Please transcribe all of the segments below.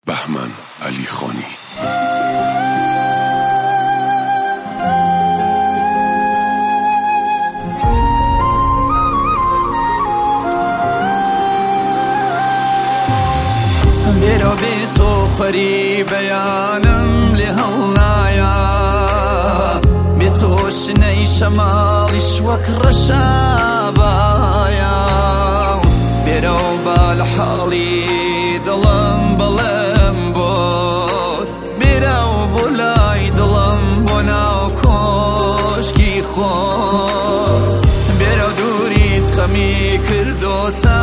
بهمن علیخانی. بیرو بی تو خوری بیانم لهڵنایە بی تو شنەی شەماڵیش وەک ڕەشابایە بیرو با لە حاڵی دڵم بەڵێم بۆت بیرو بۆ لای دڵم بۆ ناو کۆشکی خۆت بیرو دووریت خەمی کردۆتە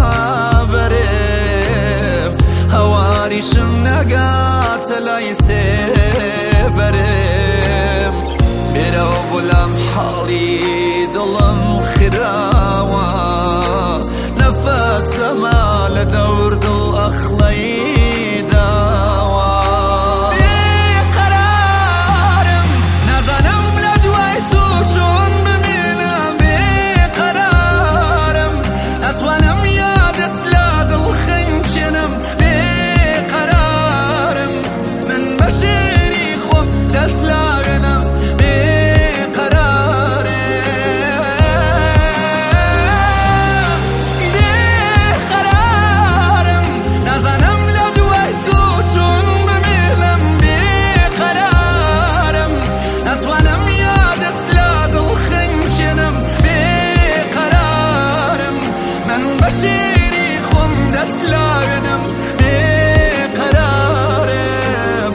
بەرێم هەواریشم نەگاتە لای سێبەرم بیرو بۆ لام حاڵی دڵم خراوە نەفەس دەما لە دەور دڵ ئەخڵەی داوە بێقەرارم نەزانم لە دوای تۆ چۆن بمێنم بێقەرارم نەتوانم یادت لە دڵ خەنکێنم بێقەرارم من بە شێری خۆم دەستلاوێنم بشيري خم درس لاغنم بقرارم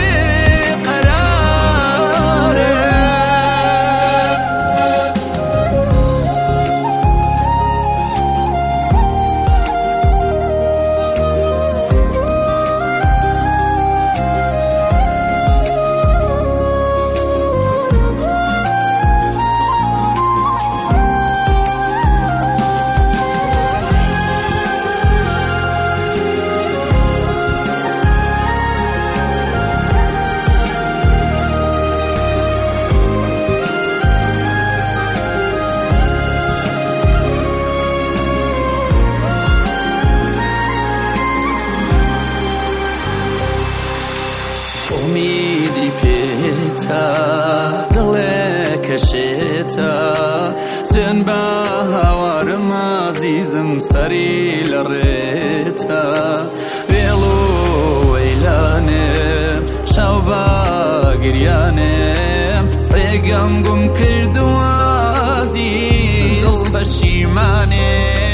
امیدی پیتا دڵێ کەشێتە سوێن بە هاوارم عزیزم سەری لە ڕێتە وێڵ و وەیلانێم شەو بە گریانێم ڕێگەم گوم کردووە عزیز پەشیمانێم